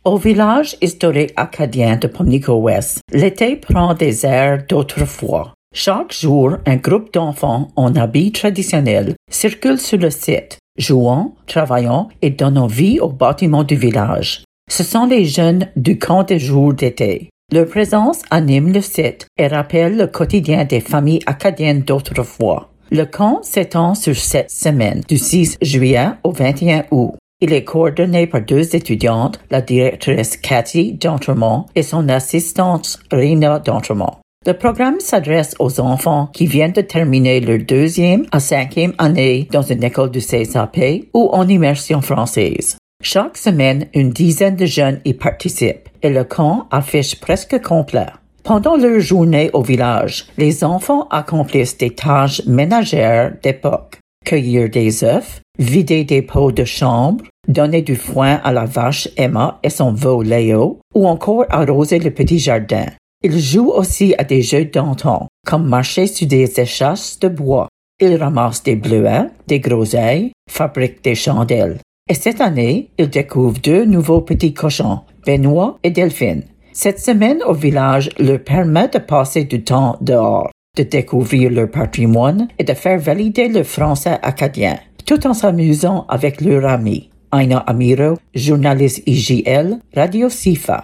Au village historique acadien de Pamlico-Ouest, l'été prend des airs d'autrefois. Chaque jour, un groupe d'enfants en habits traditionnels circule sur le site, jouant, travaillant et donnant vie aux bâtiments du village. Ce sont les jeunes du camp de jour d'été. Leur présence anime le site et rappelle le quotidien des familles acadiennes d'autrefois. Le camp s'étend sur 7 semaines, du 6 juillet au 21 août. Il est coordonné par 2 étudiantes, la directrice Cathy d'Entremont et son assistante Rina d'Entremont. Le programme s'adresse aux enfants qui viennent de terminer leur 2e à 5e année dans une école du CSAP ou en immersion française. Chaque semaine, une dizaine de jeunes y participent et le camp affiche presque complet. Pendant leur journée au village, les enfants accomplissent des tâches ménagères d'époque. Cueillir des œufs, vider des pots de chambre, donner du foin à la vache Emma et son veau Léo, ou encore arroser le petit jardin. Ils jouent aussi à des jeux d'antan, comme marcher sur des échasses de bois. Ils ramassent des bleuets, des groseilles, fabriquent des chandelles. Et cette année, ils découvrent 2 nouveaux petits cochons, Benoît et Delphine. Cette semaine au village leur permet de passer du temps dehors, de découvrir leur patrimoine et de faire valider le français acadien, tout en s'amusant avec leurs amis. Aina Amiro, journaliste IJL, Radio Sifa.